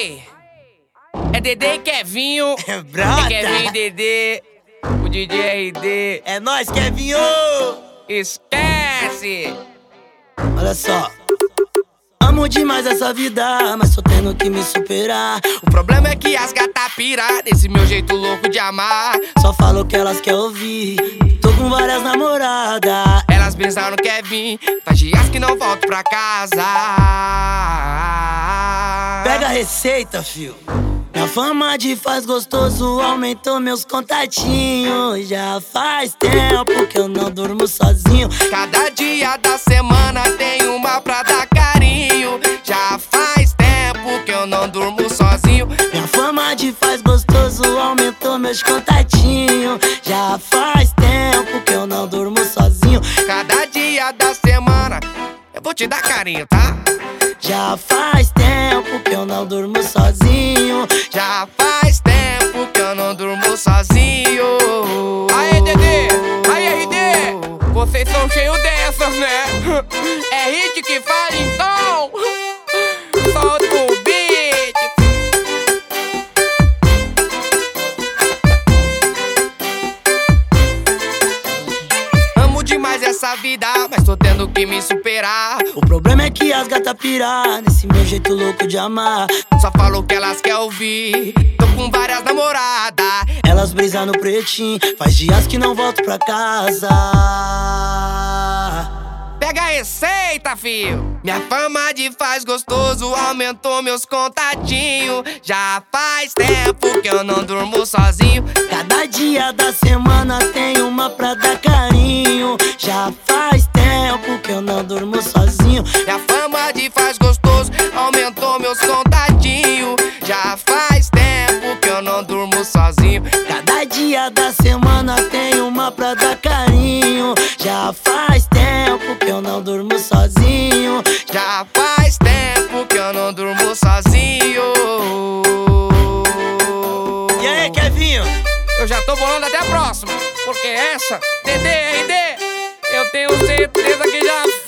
Aê! É Dedê e Kevinho. Brota. Kevinho e Dedê. O DJ RD. É nóis, Kevinho! Esquece! Olha só. Amo demais essa vida, mas tô tendo que me superar. O problema é que as gata pira nesse meu jeito louco de amar. Só falo o que elas querem ouvir. Tô com várias namoradas. Elas pensaram no Kevin, faz dias que não volto pra casa. Pega a receita, fio. Minha fama de faz gostoso aumentou meus contatinhos. Já faz tempo que eu não durmo sozinho. Cada dia da semana tem uma pra dar carinho. Já faz tempo que eu não durmo sozinho. Minha fama de faz gostoso aumentou meus contatinhos. Já faz tempo que eu não durmo sozinho. Cada dia da semana eu vou te dar carinho, tá? Já faz tempo que eu não durmo sozinho. Já faz tempo que eu não durmo sozinho. Aê, Dedê! Aê, RD! Vocês são cheios dessas, né? É hit que fala então. Solta o beat. Amo demais essa vida, mas tô tendo que me superar. O problema é que as gata pirar nesse meu jeito louco de amar. Só falo o que elas querem ouvir. Tô com várias namoradas. Elas brisam no pretinho, faz dias que não volto pra casa. Pega a receita, fio. Minha fama de faz gostoso aumentou meus contatinhos. Já faz tempo que eu não durmo sozinho. Cada dia da semana tem uma pra dar carinho. Já faz tempo que eu não durmo sozinho. Minha fama de faz gostoso aumentou meus contatinhos. Já faz tempo que eu não durmo sozinho. Cada dia da semana tem uma pra dar carinho. Já faz tempo que eu não durmo sozinho. Já faz tempo que eu não durmo sozinho. E aí, Kevinho? Eu já tô bolando até a próxima, porque essa, Dedê, RD, eu tenho certeza que já